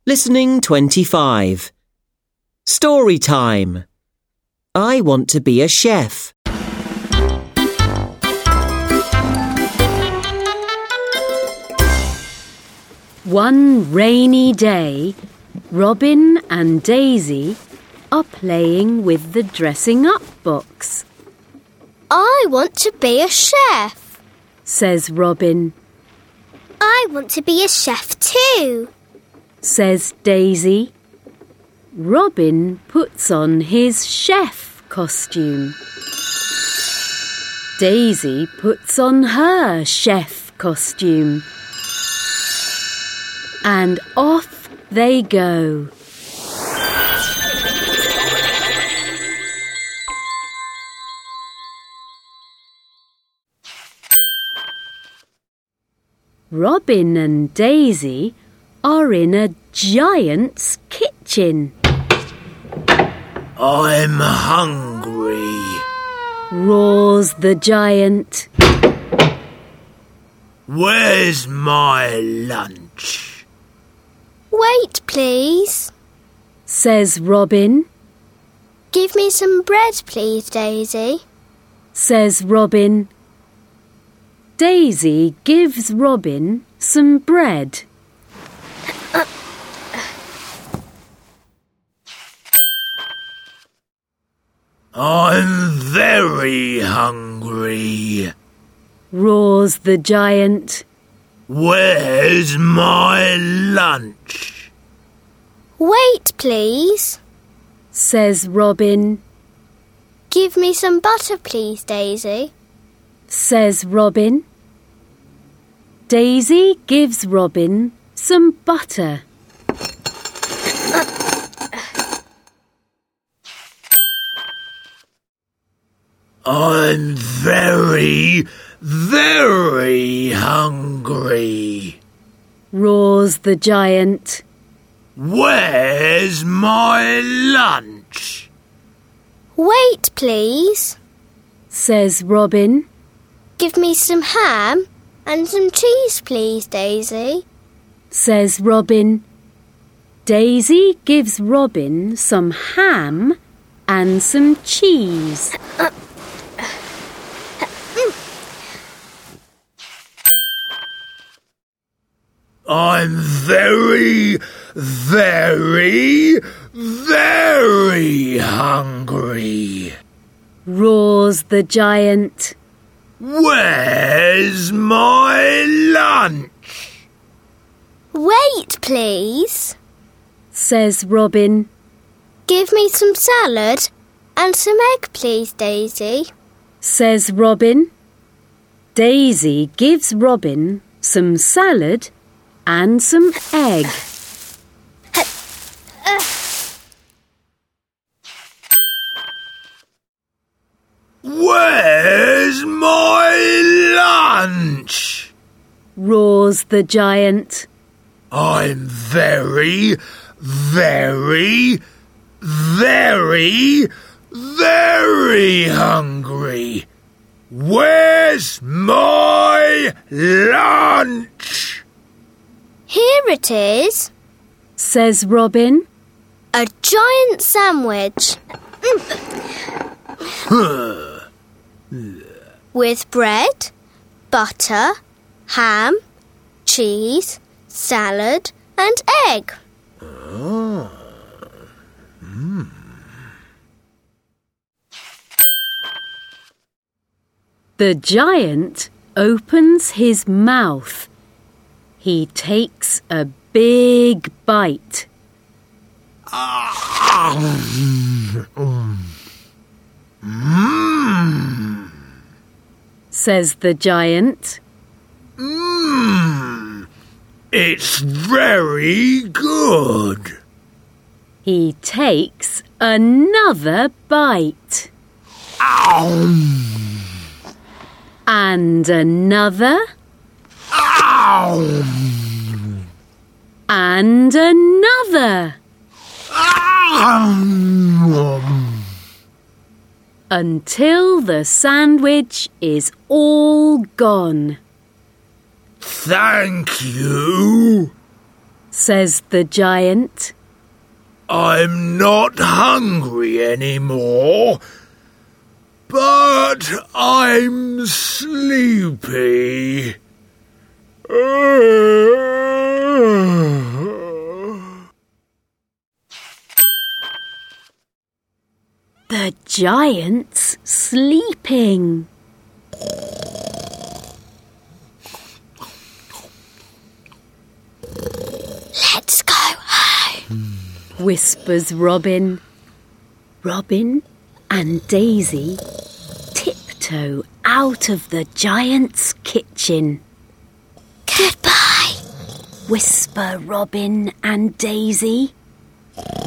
Listening 25. Story time. I want to be a chef. One rainy day, Robin and Daisy are playing with the dressing up box. I want to be a chef, says Robin. I want to be a chef too, says Daisy. Robin puts on his chef costume. Daisy puts on her chef costume. And off they go. Robin and Daisy are in a giant's kitchen. I'm hungry, roars the giant. Where's my lunch? Wait, please, says Robin. Give me some bread, please, Daisy, says Robin. Daisy gives Robin some bread. I'm very hungry, roars the giant. Where's my lunch? Wait, please, says Robin. Give me some butter, please, Daisy, says Robin. Daisy gives Robin some butter. I'm very, very hungry, roars the giant. Where's my lunch? Wait, please, says Robin. Give me some ham and some cheese, please, Daisy, says Robin. Daisy gives Robin some ham and some cheese. I'm very, very, very hungry, roars the giant. Where's my lunch? Wait, please, says Robin. Give me some salad and some egg, please, Daisy, says Robin. Daisy gives Robin some salad and some egg. Where's my lunch? Roars the giant. I'm very, very, very, very hungry. Where's my lunch? Here it is, says Robin. A giant sandwich. With bread, butter, ham, cheese, salad and egg. The giant opens his mouth. He takes a big bite. Says the giant. It's very good. He takes another bite. And another. And another. Until the sandwich is all gone. Thank you, says the giant. I'm not hungry anymore, but I'm sleepy. The giant's sleeping. Let's go home, whispers Robin. Robin and Daisy tiptoe out of the giant's kitchen. Goodbye, Whisper Robin and Daisy.